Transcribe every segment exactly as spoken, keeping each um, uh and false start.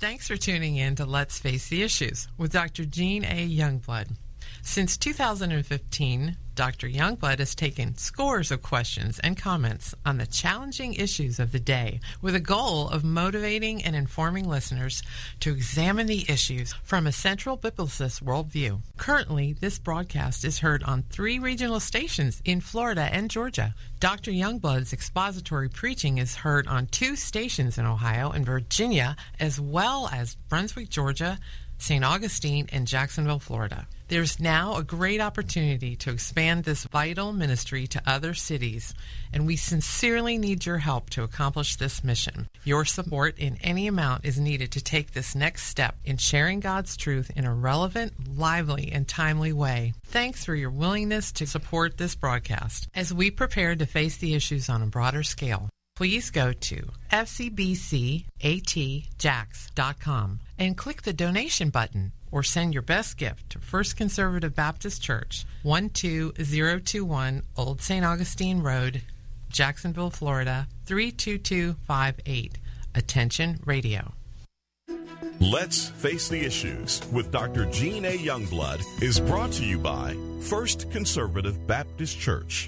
Thanks for tuning in to Let's Face the Issues with Doctor Jean A. Youngblood. Since two thousand fifteen, Doctor Youngblood has taken scores of questions and comments on the challenging issues of the day with a goal of motivating and informing listeners to examine the issues from a central biblicist worldview. Currently, this broadcast is heard on three regional stations in Florida and Georgia. Doctor Youngblood's expository preaching is heard on two stations in Ohio and Virginia, as well as Brunswick, Georgia, Saint Augustine, and Jacksonville, Florida. There's now a great opportunity to expand this vital ministry to other cities, and we sincerely need your help to accomplish this mission. Your support in any amount is needed to take this next step in sharing God's truth in a relevant, lively, and timely way. Thanks for your willingness to support this broadcast as we prepare to face the issues on a broader scale. Please go to f c b c a t jax dot com and click the donation button, or send your best gift to First Conservative Baptist Church, one two zero two one Old Saint Augustine Road, Jacksonville, Florida, three two two five eight. Attention Radio. Let's Face the Issues with Doctor Jean A. Youngblood is brought to you by First Conservative Baptist Church.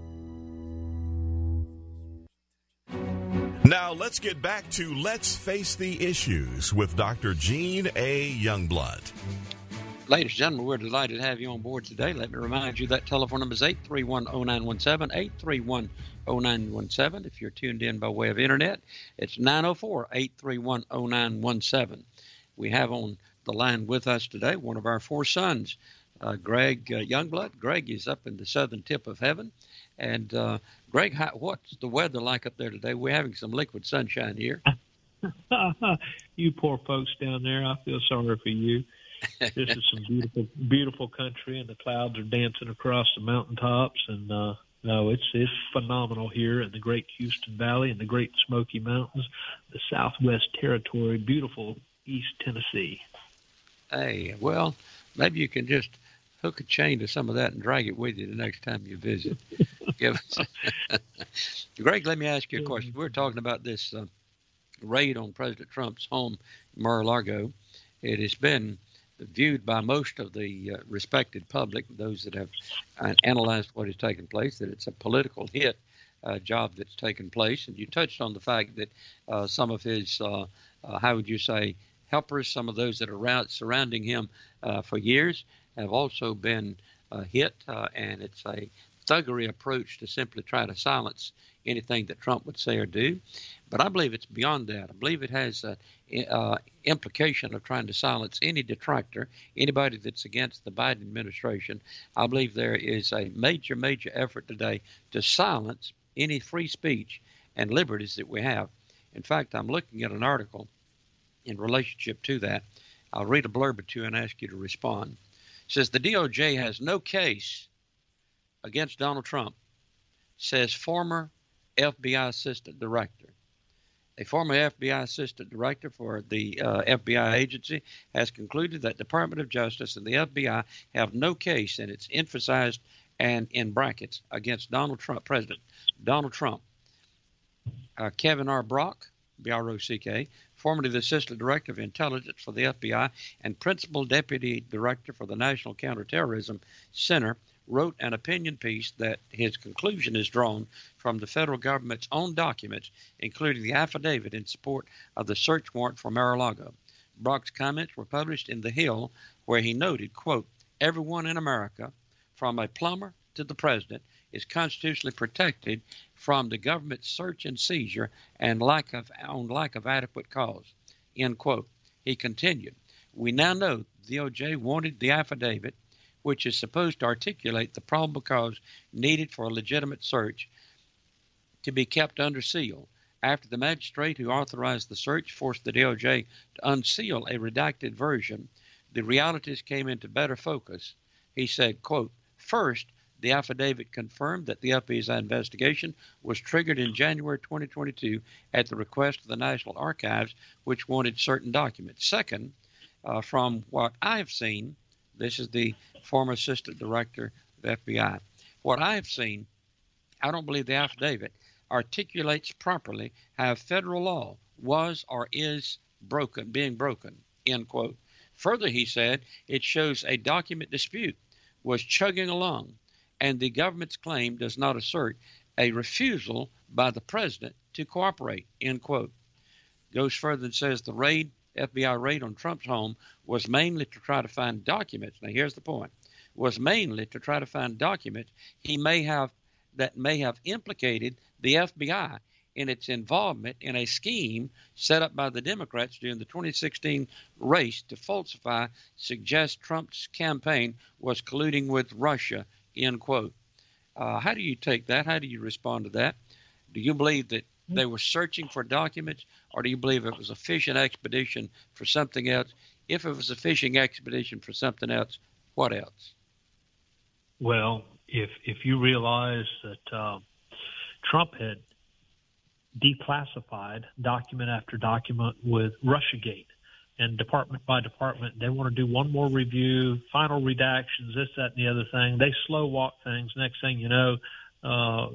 Now let's get back to Let's Face the Issues with Doctor Jean A. Youngblood. Ladies and gentlemen, we're delighted to have you on board today. Let me remind you that telephone number is eight three one, zero nine one seven, eight three one, zero nine one seven. If you're tuned in by way of internet, it's nine oh four, eight three one, zero nine one seven. We have on the line with us today one of our four sons, uh, Greg uh, Youngblood. Greg is up in the southern tip of heaven. And, uh, Greg, how, what's the weather like up there today? We're having some liquid sunshine here. You poor folks down there, I feel sorry for you. This is some beautiful, beautiful country, and the clouds are dancing across the mountaintops. And, uh, no, it's it's phenomenal here in the Great Houston Valley and the Great Smoky Mountains, the Southwest Territory, beautiful East Tennessee. Hey, well, maybe you can just hook a chain to some of that and drag it with you the next time you visit. Give us. Greg, let me ask you a question. We're talking about this uh, raid on President Trump's home in Mar-a-Lago. It has been viewed by most of the uh, respected public, those that have uh, analyzed what has taken place, that it's a political hit uh, job that's taken place. And you touched on the fact that uh, some of his, uh, uh, how would you say, helpers, some of those that are around, surrounding him uh, for years, have also been uh, hit, uh, and it's a thuggery approach to simply try to silence anything that Trump would say or do. But I believe it's beyond that. I believe it has an uh, implication of trying to silence any detractor, anybody that's against the Biden administration. I believe there is a major, major effort today to silence any free speech and liberties that we have. In fact, I'm looking at an article in relationship to that. I'll read a blurb or two and ask you to respond. It says the D O J has no case against Donald Trump, says former F B I assistant director. A former F B I assistant director for the uh, F B I agency has concluded that Department of Justice and the F B I have no case, and it's emphasized and in brackets, against Donald Trump, President Donald Trump. Uh, Kevin R. Brock, B R O C K, formerly the Assistant Director of Intelligence for the F B I and Principal Deputy Director for the National Counterterrorism Center, wrote an opinion piece that his conclusion is drawn from the federal government's own documents, including the affidavit in support of the search warrant for Mar-a-Lago. Brock's comments were published in The Hill, where he noted, quote, everyone in America, from a plumber to the president, is constitutionally protected from the government's search and seizure and lack of on lack of adequate cause, end quote. He continued, we now know the D O J wanted the affidavit, which is supposed to articulate the probable cause needed for a legitimate search, to be kept under seal. After the magistrate who authorized the search forced the D O J to unseal a redacted version, the realities came into better focus. He said, quote, first, the affidavit confirmed that the F B I's investigation was triggered in January twenty twenty-two at the request of the National Archives, which wanted certain documents. Second, uh, from what I've seen, this is the former assistant director of the F B I. What I have seen, I don't believe the affidavit articulates properly how federal law was or is broken, being broken, end quote. Further, he said, it shows a document dispute was chugging along, and the government's claim does not assert a refusal by the president to cooperate, end quote. Goes further and says the raid, F B I raid on Trump's home was mainly to try to find documents. Now, here's the point. Was mainly to try to find documents he may have that may have implicated the F B I in its involvement in a scheme set up by the Democrats during the twenty sixteen race to falsify, suggest Trump's campaign was colluding with Russia, end quote. Uh, how do you take that? How do you respond to that? Do you believe that they were searching for documents, or do you believe it was a fishing expedition for something else? If it was a fishing expedition for something else, what else? Well, if if you realize that uh, Trump had declassified document after document with Russiagate, and department by department, they want to do one more review, final redactions, this, that, and the other thing. They slow walk things. Next thing you know, uh,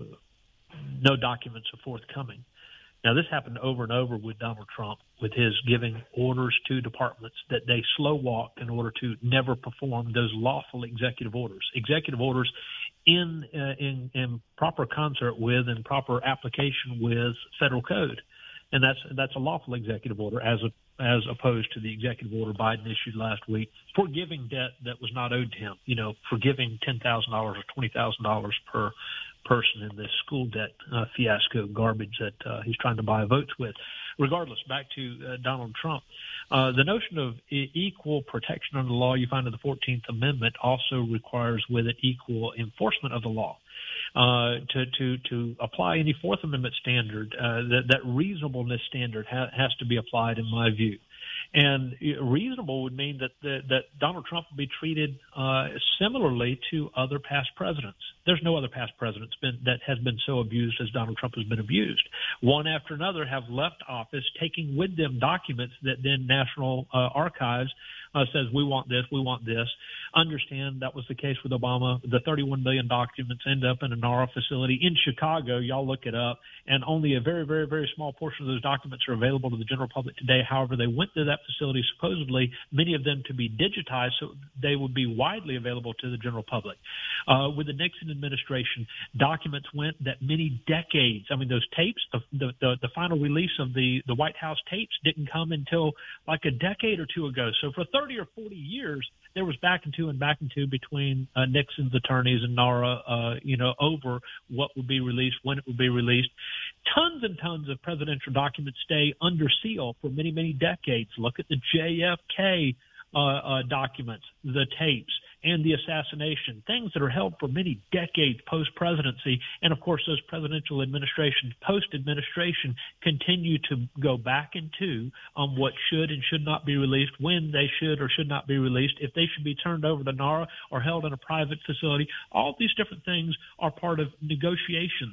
no documents are forthcoming. Now, this happened over and over with Donald Trump, with his giving orders to departments that they slow walk in order to never perform those lawful executive orders. Executive orders in uh, in, in proper concert with and proper application with federal code, and that's that's a lawful executive order as a, as opposed to the executive order Biden issued last week, forgiving debt that was not owed to him. You know, forgiving ten thousand dollars or twenty thousand dollars per person in this school debt uh, fiasco garbage that uh, he's trying to buy votes with. Regardless, back to uh, Donald Trump, uh, the notion of e- equal protection under the law you find in the fourteenth Amendment also requires with it equal enforcement of the law. Uh, to, to, to apply any Fourth Amendment standard, uh, that, that reasonableness standard ha- has to be applied, in my view. And reasonable would mean that the, that Donald Trump would be treated uh, similarly to other past presidents. There's no other past president been, that has been so abused as Donald Trump has been abused. One after another have left office, taking with them documents that then National uh, Archives uh, says, we want this, we want this. Understand that was the case with Obama. The thirty-one million documents end up in a NARA facility in Chicago. Y'all look it up. And only a very, very, very small portion of those documents are available to the general public today. However, they went to that facility, supposedly many of them to be digitized so they would be widely available to the general public. Uh, with the Nixon administration, documents went that many decades. I mean, those tapes, the, the, the, the final release of the, the White House tapes didn't come until like a decade or two ago. So for thirty or forty years, there was back and two and back and two between uh, Nixon's attorneys and NARA, uh, you know, over what would be released, when it would be released. Tons and tons of presidential documents stay under seal for many, many decades. Look at the J F K uh, uh, documents, the tapes, and the assassination, things that are held for many decades post-presidency. And, of course, those presidential administrations, post-administration, continue to go back into um, what should and should not be released, when they should or should not be released, if they should be turned over to NARA or held in a private facility. All these different things are part of negotiations.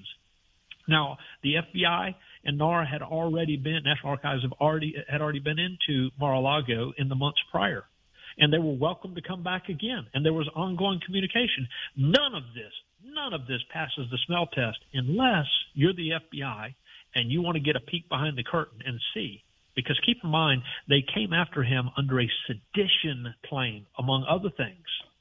Now, the F B I and NARA had already been, National Archives have already had already been into Mar-a-Lago in the months prior, and they were welcome to come back again. And there was ongoing communication. None of this, none of this passes the smell test unless you're the F B I and you want to get a peek behind the curtain and see. Because keep in mind, they came after him under a sedition claim, among other things.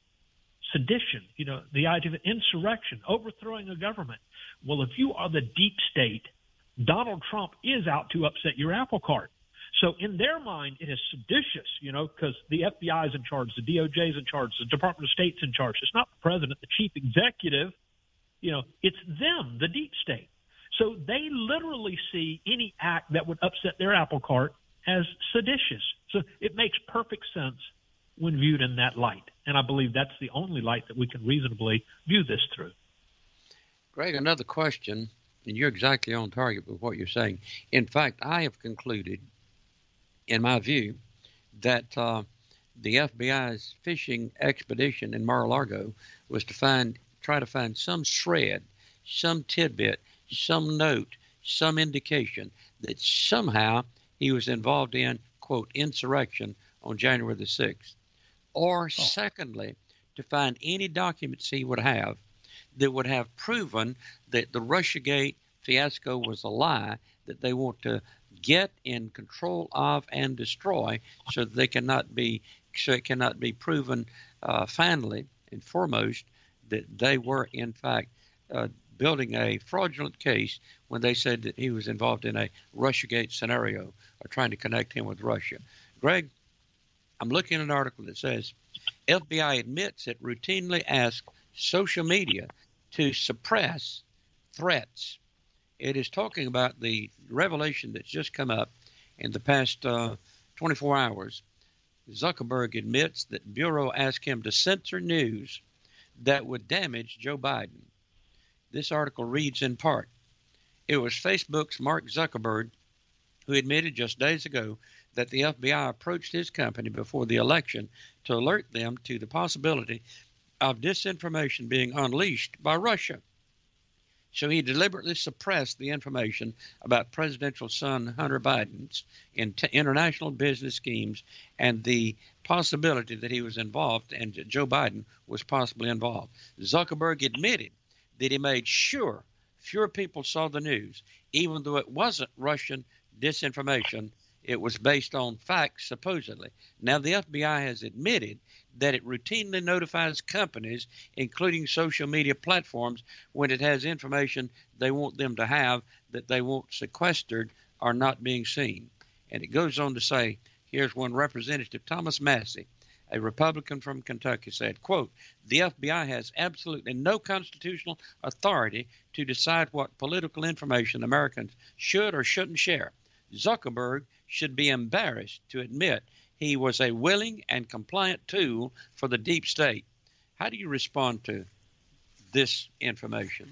Sedition, you know, the idea of insurrection, overthrowing a government. Well, if you are the deep state, Donald Trump is out to upset your apple cart. So in their mind, it is seditious, you know, because the F B I is in charge, the D O J is in charge, the Department of State's in charge. It's not the president, the chief executive. You know, it's them, the deep state. So they literally see any act that would upset their apple cart as seditious. So it makes perfect sense when viewed in that light. And I believe that's the only light that we can reasonably view this through. Greg, another question, and you're exactly on target with what you're saying. In fact, I have concluded, in my view, that uh, the F B I's fishing expedition in Mar-a-Lago was to find, try to find some shred, some tidbit, some note, some indication that somehow he was involved in, quote, insurrection on January the sixth. Or oh. secondly, to find any documents he would have that would have proven that the Russiagate fiasco was a lie, that they want to get in control of and destroy, so that they cannot be, so it cannot be proven uh, finally and foremost that they were in fact uh, building a fraudulent case when they said that he was involved in a Russiagate scenario or trying to connect him with Russia. Greg, I'm looking at an article that says F B I admits it routinely asks social media to suppress threats. It is talking about the revelation that's just come up in the past uh, twenty-four hours. Zuckerberg admits that Bureau asked him to censor news that would damage Joe Biden. This article reads in part, it was Facebook's Mark Zuckerberg who admitted just days ago that the F B I approached his company before the election to alert them to the possibility of disinformation being unleashed by Russia. So he deliberately suppressed the information about presidential son Hunter Biden's international business schemes and the possibility that he was involved and Joe Biden was possibly involved. Zuckerberg admitted that he made sure fewer people saw the news, even though it wasn't Russian disinformation. It was based on facts, supposedly. Now, the F B I has admitted that it routinely notifies companies, including social media platforms, when it has information they want them to have that they want sequestered or not being seen. And it goes on to say, here's one Representative Thomas Massey, a Republican from Kentucky, said, quote, the F B I has absolutely no constitutional authority to decide what political information Americans should or shouldn't share. Zuckerberg should be embarrassed to admit he was a willing and compliant tool for the deep state. How do you respond to this information?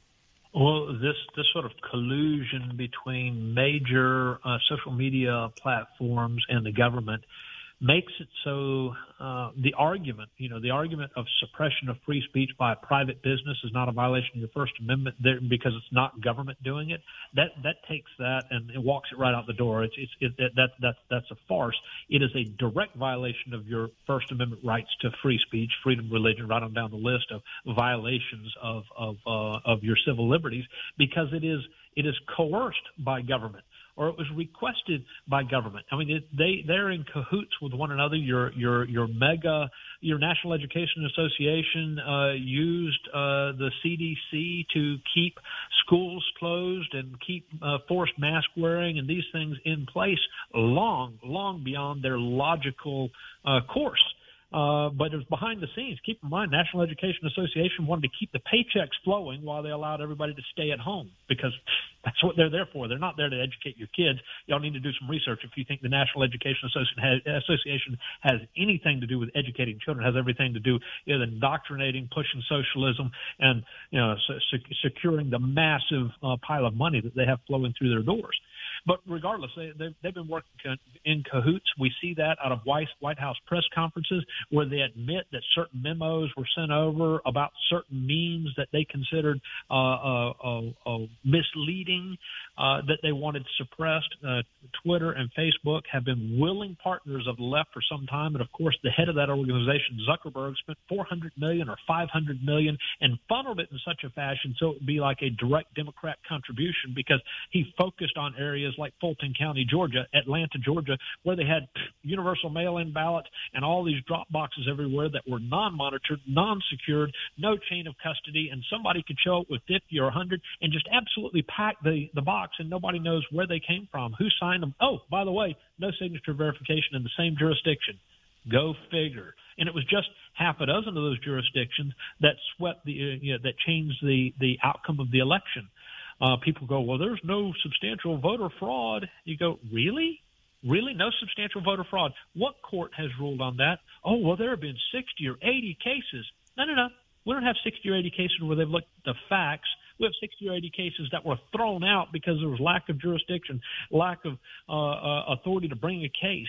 Well, this this sort of collusion between major uh, social media platforms and the government makes it so uh, the argument, you know, the argument of suppression of free speech by a private business is not a violation of the First Amendment there because it's not government doing it. That that takes that and it walks it right out the door. It's it's it, that that that's that's a farce. It is a direct violation of your First Amendment rights to free speech, freedom of religion, right on down the list of violations of of uh, of your civil liberties, because it is it is coerced by government, or it was requested by government. I mean, it, they they're in cahoots with one another. Your your your mega your National Education Association uh, used uh, the C D C to keep schools closed and keep uh, forced mask wearing and these things in place long long beyond their logical uh, course. Uh, but it was behind the scenes. Keep in mind, National Education Association wanted to keep the paychecks flowing while they allowed everybody to stay at home, because that's what they're there for. They're not there to educate your kids. Y'all need to do some research if you think the National Education Association has anything to do with educating children. It has everything to do with indoctrinating, pushing socialism, and you know, se- securing the massive uh, pile of money that they have flowing through their doors. But regardless, they, they've, they've been working in cahoots. We see that out of White, White House press conferences where they admit that certain memos were sent over about certain memes that they considered uh, uh, uh, uh, misleading, uh, that they wanted suppressed. Uh, Twitter and Facebook have been willing partners of the left for some time. And, of course, the head of that organization, Zuckerberg, spent four hundred million dollars or five hundred million dollars and funneled it in such a fashion so it would be like a direct Democrat contribution, because he focused on areas like Fulton County, Georgia, Atlanta, Georgia, where they had universal mail-in ballots and all these drop boxes everywhere that were non-monitored, non-secured, no chain of custody, and somebody could show up with fifty or one hundred and just absolutely pack the, the box, and nobody knows where they came from, who signed them. Oh, by the way, no signature verification in the same jurisdiction. Go figure. And it was just half a dozen of those jurisdictions that swept the, uh, you know, that changed the, the outcome of the election. Uh, people go, well, there's no substantial voter fraud. You go, really? Really? No substantial voter fraud? What court has ruled on that? Oh, well, there have been sixty or eighty cases. No, no, no. We don't have sixty or eighty cases where they've looked at the facts. We have sixty or eighty cases that were thrown out because there was lack of jurisdiction, lack of uh, uh, authority to bring a case.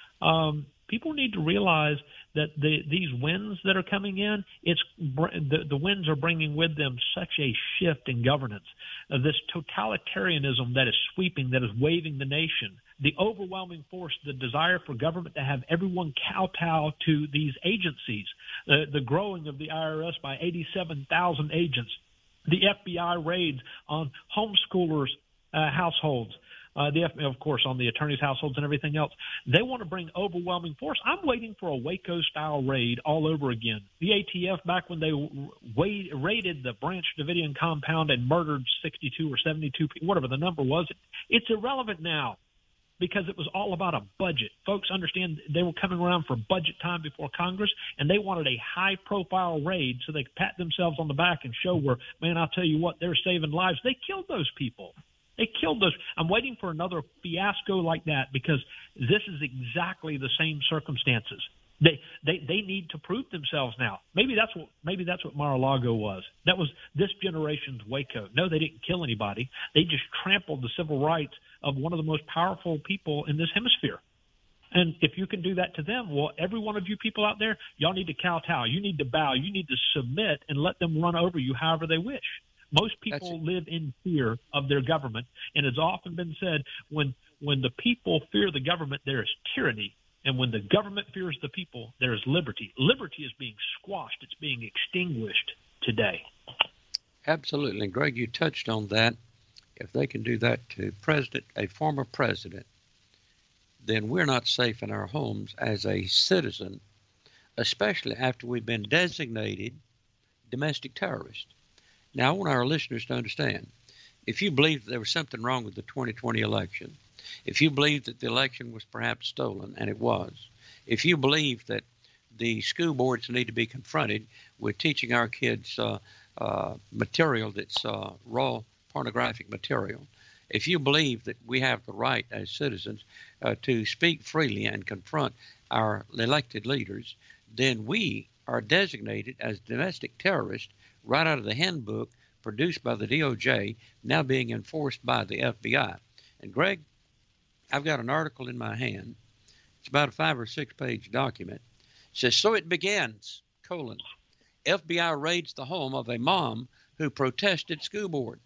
Um, people need to realize that the, these winds that are coming in, it's the, the winds are bringing with them such a shift in governance. Uh, this totalitarianism that is sweeping, that is waving the nation, the overwhelming force, the desire for government to have everyone kowtow to these agencies, uh, the growing of the I R S by eighty-seven thousand agents, the F B I raids on homeschoolers' uh, households, uh, the F- of course, on the attorneys' households and everything else. They want to bring overwhelming force. I'm waiting for a Waco-style raid all over again. The A T F, back when they wa- raided the Branch Davidian compound and murdered sixty-two or seventy-two people, whatever the number was, it's irrelevant now because it was all about a budget. Folks understand they were coming around for budget time before Congress, and they wanted a high-profile raid so they could pat themselves on the back and show where, man, I'll tell you what, they're saving lives. They killed those people. They killed those. I'm waiting for another fiasco like that because this is exactly the same circumstances. They, they they need to prove themselves now. Maybe that's what maybe that's what Mar-a-Lago was. That was this generation's Waco. No, they didn't kill anybody. They just trampled the civil rights of one of the most powerful people in this hemisphere. And if you can do that to them, well, every one of you people out there, y'all need to kowtow. You need to bow. You need to submit and let them run over you however they wish. Most people live in fear of their government, and it's often been said when when the people fear the government, there is tyranny. And when the government fears the people, there is liberty. Liberty is being squashed. It's being extinguished today. Absolutely. And Greg, you touched on that. If they can do that to president, a former president, then we're not safe in our homes as a citizen, especially after we've been designated domestic terrorists. Now, I want our listeners to understand, if you believe there was something wrong with the twenty twenty election, if you believe that the election was perhaps stolen, and it was, if you believe that the school boards need to be confronted with teaching our kids uh, uh, material that's uh, raw pornographic material, if you believe that we have the right as citizens uh, to speak freely and confront our elected leaders, then we are designated as domestic terrorists right out of the handbook produced by the D O J, now being enforced by the F B I. And Greg, I've got an article in my hand. It's about a five or six page document. It says, so it begins, colon, F B I raids the home of a mom who protested school board.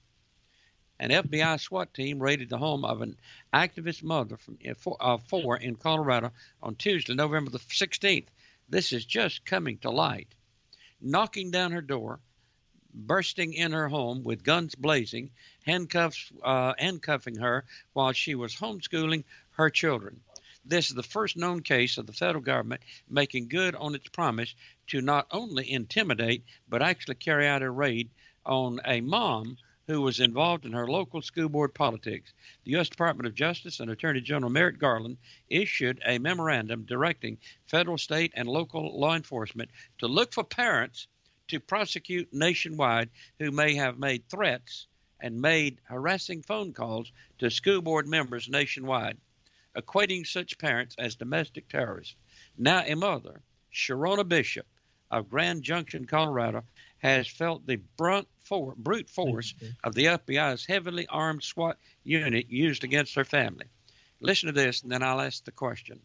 An F B I SWAT team raided the home of an activist mother from uh, four in Colorado on Tuesday, November the sixteenth. This is just coming to light. Knocking down her door, bursting in her home with guns blazing, handcuffs, uh, handcuffing her while she was homeschooling her children. This is the first known case of the federal government making good on its promise to not only intimidate, but actually carry out a raid on a mom who was involved in her local school board politics. The U S Department of Justice and Attorney General Merrick Garland issued a memorandum directing federal, state, and local law enforcement to look for parents to prosecute nationwide who may have made threats and made harassing phone calls to school board members nationwide, equating such parents as domestic terrorists. Now a mother, Sharona Bishop of Grand Junction, Colorado, has felt the brunt for, brute force of the F B I's heavily armed SWAT unit used against her family. Listen to this, and then I'll ask the question.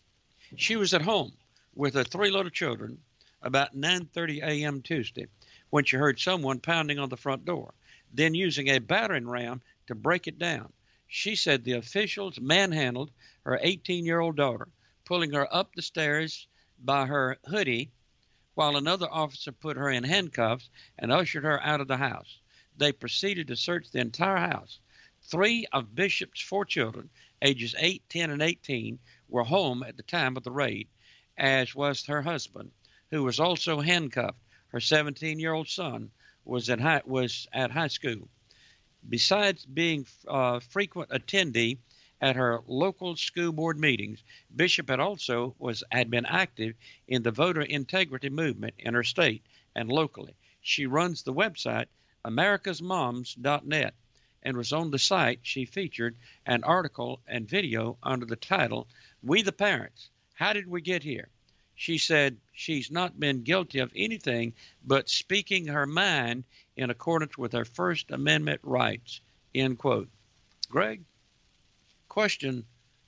She was at home with her three little children about nine thirty a.m. Tuesday when she heard someone pounding on the front door, then using a battering ram to break it down. She said the officials manhandled her eighteen-year-old daughter, pulling her up the stairs by her hoodie, while another officer put her in handcuffs and ushered her out of the house. They proceeded to search the entire house. Three of Bishop's four children, ages eight, ten, and eighteen, were home at the time of the raid, as was her husband, who was also handcuffed. Her seventeen-year-old son was at high, was at high school. Besides being a frequent attendee at her local school board meetings, Bishop had also was had been active in the voter integrity movement in her state and locally. She runs the website americas moms dot net, and was on the site. She featured an article and video under the title, We the Parents, How Did We Get Here? She said she's not been guilty of anything but speaking her mind in accordance with her First Amendment rights, end quote. Greg, question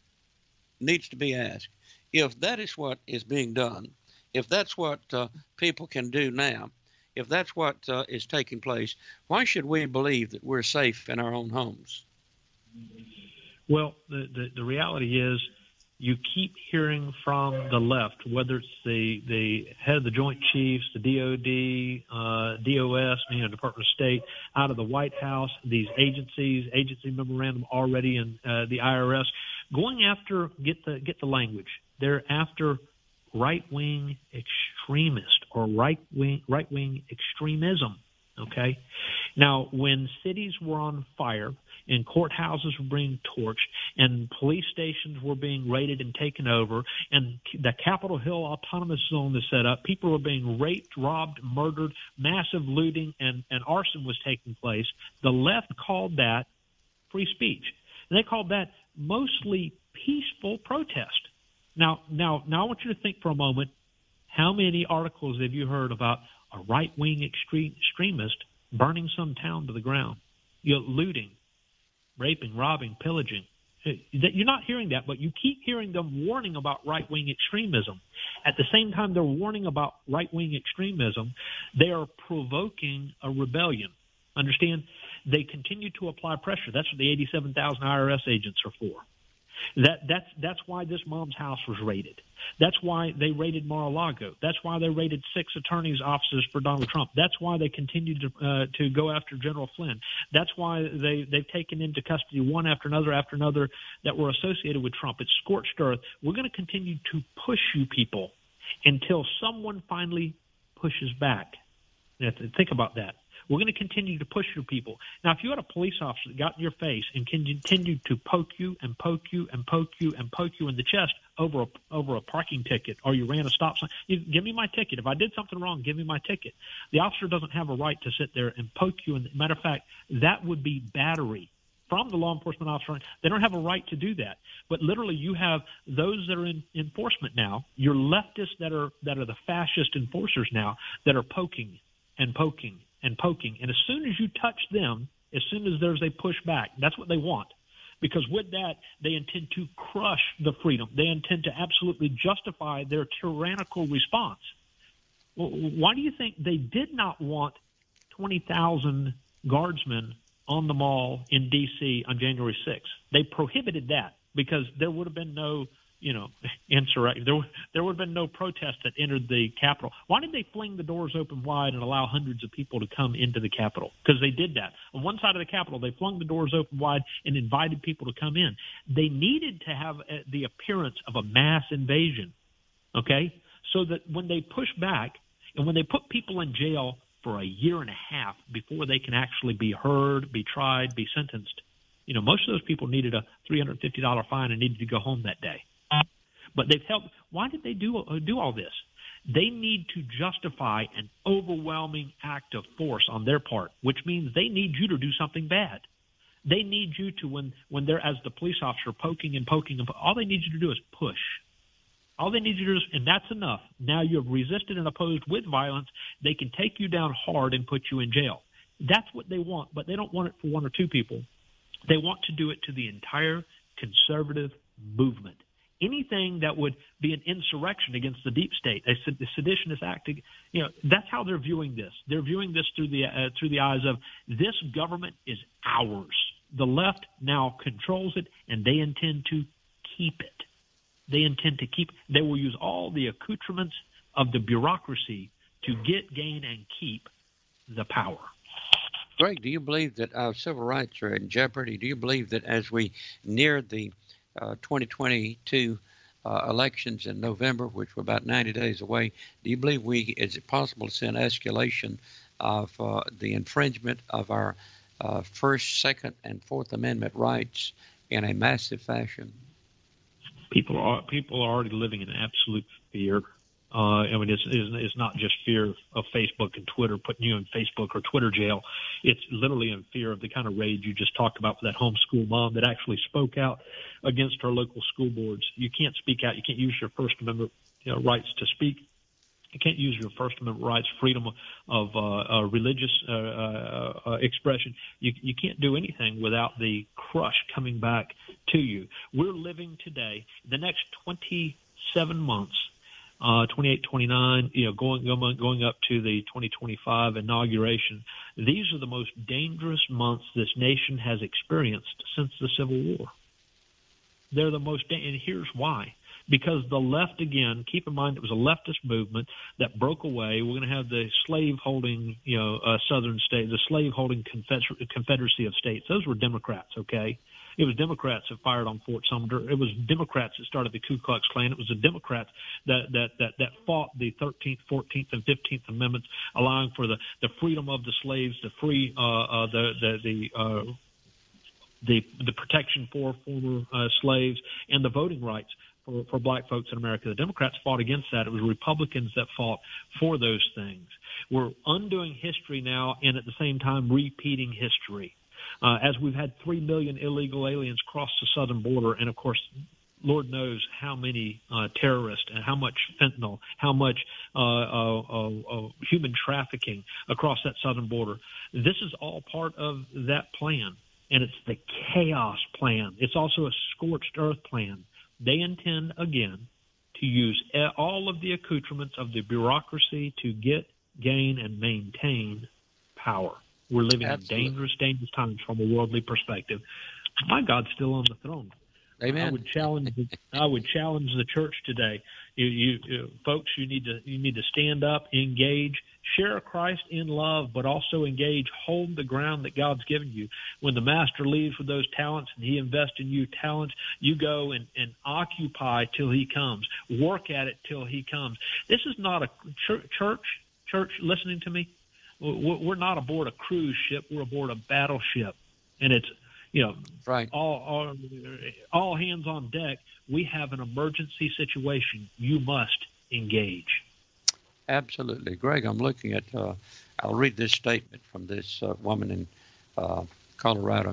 needs to be asked. If that is what is being done, if that's what uh, people can do now, if that's what uh, is taking place, why should we believe that we're safe in our own homes? Well, the, the, the reality is you keep hearing from the left, whether it's the, the head of the Joint Chiefs, the D O D, uh, D O S, you know, Department of State, out of the White House, these agencies, agency memorandum already in uh, the I R S, going after, get the get the language, they're after right-wing extremists or right-wing right-wing extremism, okay? Now, when cities were on fire and courthouses were being torched and police stations were being raided and taken over and the Capitol Hill Autonomous Zone is set up, people were being raped, robbed, murdered, massive looting, and, and arson was taking place, the left called that free speech. And they called that mostly peaceful protest. Now, now, now I want you to think for a moment, how many articles have you heard about a right-wing extreme, extremist burning some town to the ground, you know, looting, raping, robbing, pillaging? You're not hearing that, but you keep hearing them warning about right-wing extremism. At the same time they're warning about right-wing extremism, they are provoking a rebellion. Understand? They continue to apply pressure. That's what the eighty-seven thousand I R S agents are for. That that's that's why this mom's house was raided. That's why they raided Mar-a-Lago. That's why they raided six attorneys' offices for Donald Trump. That's why they continued to uh, to go after General Flynn. That's why they they've taken into custody one after another after another that were associated with Trump. It's scorched earth. We're going to continue to push you people until someone finally pushes back. You have to think about that. We're going to continue to push your people. Now, if you had a police officer that got in your face and continued to poke you and poke you and poke you and poke you in the chest over a, over a parking ticket, or you ran a stop sign, you, give me my ticket. If I did something wrong, give me my ticket. The officer doesn't have a right to sit there and poke you. And matter of fact, that would be battery from the law enforcement officer. They don't have a right to do that. But literally, you have those that are in enforcement now, your leftists that are that are the fascist enforcers now, that are poking and poking and poking. And as soon as you touch them, as soon as there's a pushback, that's what they want. Because with that, they intend to crush the freedom. They intend to absolutely justify their tyrannical response. Well, why do you think they did not want twenty thousand guardsmen on the mall in D C on January sixth? They prohibited that because there would have been no you know, insurrection. There, there would have been no protest that entered the Capitol. Why did they fling the doors open wide and allow hundreds of people to come into the Capitol? Because they did that. On one side of the Capitol, they flung the doors open wide and invited people to come in. They needed to have a, the appearance of a mass invasion, okay, so that when they push back and when they put people in jail for a year and a half before they can actually be heard, be tried, be sentenced, you know, most of those people needed a three hundred fifty dollars fine and needed to go home that day. But they've helped. Why did they do uh, do all this? They need to justify an overwhelming act of force on their part, which means they need you to do something bad. They need you to, when, when they're, as the police officer, poking and poking, and po- all they need you to do is push. All they need you to do is, and that's enough. Now you have resisted and opposed with violence. They can take you down hard and put you in jail. That's what they want, but they don't want it for one or two people. They want to do it to the entire conservative movement. Anything that would be an insurrection against the deep state, a seditionist act, you know, that's how they're viewing this. They're viewing this through the uh, through the eyes of this government is ours. The left now controls it, and they intend to keep it. They intend to keep. They will use all the accoutrements of the bureaucracy to get, gain, and keep the power. Greg, do you believe that our civil rights are in jeopardy? Do you believe that as we near the Uh, twenty twenty-two uh, elections in November, which were about ninety days away, do you believe we is it possible to see an escalation of uh, the infringement of our uh, First, Second, and Fourth Amendment rights in a massive fashion? People are people are already living in absolute fear. Uh, I mean, it's, it's not just fear of Facebook and Twitter putting you in Facebook or Twitter jail. It's literally in fear of the kind of rage you just talked about for that homeschool mom that actually spoke out against her local school boards. You can't speak out. You can't use your First Amendment you know, rights to speak. You can't use your First Amendment rights, freedom of uh, uh, religious uh, uh, uh, expression. You, you can't do anything without the crush coming back to you. We're living today, the next twenty-seven months, Uh, twenty-eight, twenty-nine, you know, going, going going up to the twenty twenty-five inauguration. These are the most dangerous months this nation has experienced since the Civil War. They're the most, and here's why. Because the left, again, keep in mind it was a leftist movement that broke away. We're going to have the slave-holding, you know, uh, southern state, the slave-holding confeder- confederacy of states. Those were Democrats, okay? It was Democrats that fired on Fort Sumter. It was Democrats that started the Ku Klux Klan. It was the Democrats that that that, that fought the thirteenth, fourteenth, and fifteenth Amendments, allowing for the, the freedom of the slaves, the free, uh, uh, the the the uh, the the protection for former uh, slaves, and the voting rights for, for black folks in America. The Democrats fought against that. It was Republicans that fought for those things. We're undoing history now, and at the same time repeating history. Uh, as we've had three million illegal aliens cross the southern border, and of course, Lord knows how many uh, terrorists and how much fentanyl, how much uh, uh, uh, uh, human trafficking across that southern border. This is all part of that plan, and it's the chaos plan. It's also a scorched earth plan. They intend, again, to use all of the accoutrements of the bureaucracy to get, gain, and maintain power. We're living Absolutely. in dangerous, dangerous times from a worldly perspective. My God's still on the throne. Amen. I would challenge. I would challenge the church today. You, you, you, folks, you need to you need to stand up, engage, share Christ in love, but also engage, hold the ground that God's given you. When the master leaves with those talents and he invests in you talents, you go and, and occupy till he comes. Work at it till he comes. This is not a church. Church, church listening to me. We're not aboard a cruise ship. We're aboard a battleship, and it's, you know, right. all, all all hands on deck. We have an emergency situation. You must engage. Absolutely. Greg, I'm looking at, uh, I'll read this statement from this uh, woman in uh, Colorado,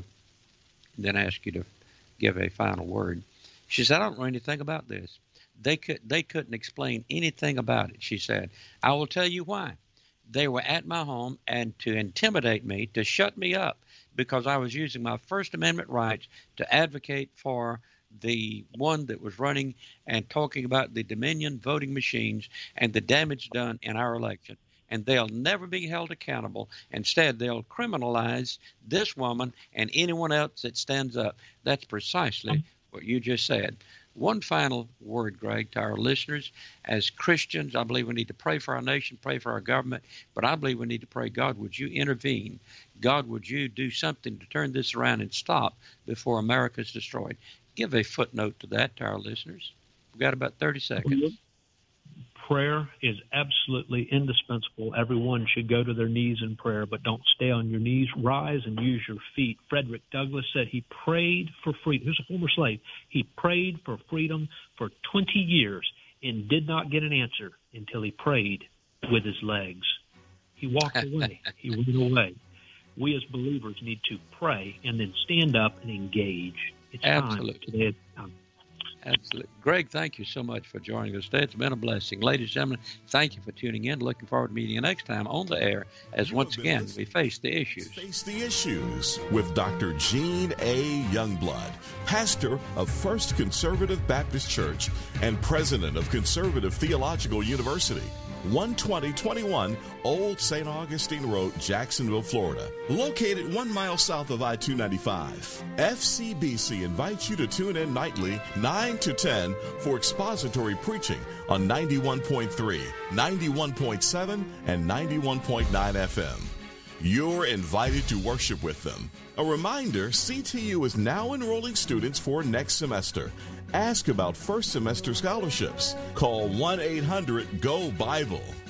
and then ask you to give a final word. She said, I don't know anything about this. They could, they couldn't explain anything about it, she said. I will tell you why. They were at my home and to intimidate me, to shut me up, because I was using my First Amendment rights to advocate for the one that was running and talking about the Dominion voting machines and the damage done in our election. And they'll never be held accountable. Instead, they'll criminalize this woman and anyone else that stands up. That's precisely what you just said. One final word, Greg, to our listeners. As Christians, I believe we need to pray for our nation, pray for our government, but I believe we need to pray, God, would you intervene? God, would you do something to turn this around and stop before America is destroyed? Give a footnote to that to our listeners. We've got about thirty seconds. Prayer is absolutely indispensable. Everyone should go to their knees in prayer, but don't stay on your knees. Rise and use your feet. Frederick Douglass said he prayed for freedom. He was a former slave. He prayed for freedom for twenty years and did not get an answer until he prayed with his legs. He walked away. He went away. We as believers need to pray and then stand up and engage. It's Absolutely. time. Today it's time. Absolutely. Greg, thank you so much for joining us today. It's been a blessing. Ladies and gentlemen, thank you for tuning in. Looking forward to meeting you next time on the air as once again we face the issues. Face the Issues with Doctor Gene A. Youngblood, pastor of First Conservative Baptist Church and president of Conservative Theological University. one twenty twenty-one Old Saint Augustine Road, Jacksonville, Florida. Located one mile south of I two ninety-five. F C B C invites you to tune in nightly, nine to ten, for expository preaching on ninety-one point three, ninety-one point seven, and ninety-one point nine F M. You're invited to worship with them. A reminder, C T U is now enrolling students for next semester. Ask about first semester scholarships. Call one eight hundred G O Bible.